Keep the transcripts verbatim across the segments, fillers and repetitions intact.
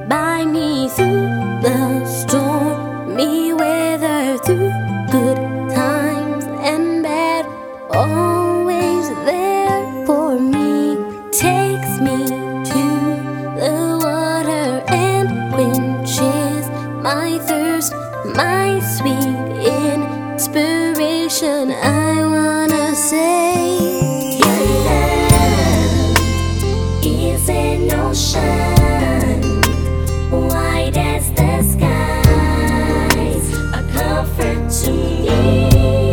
by me through the stormy weather, through good times and bad, always there for me. Takes me to the water and quenches my thirst, my sweet inspiration. I wanna say, your love is an ocean, wide as the skies, a comfort to me.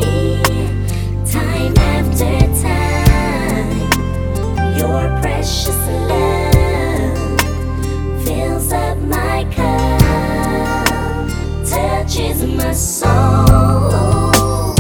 Time after time, your precious love fills up my cup, touches my soul.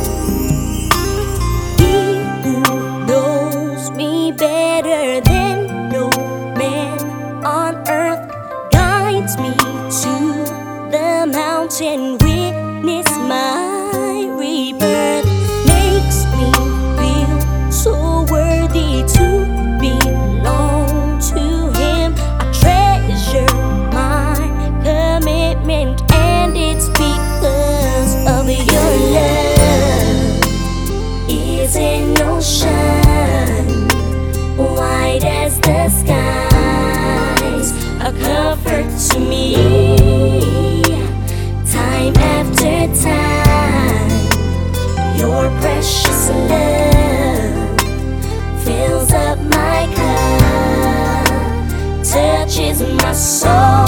He who knows me better than no man on earth guides me to the mountain, witness my rebirth, makes me feel so worthy to belong to him. I treasure my commitment, and it's because of your love. Is an ocean, wide as the skies, a comfort to me. Time after time, your precious love fills up my cup, touches my soul.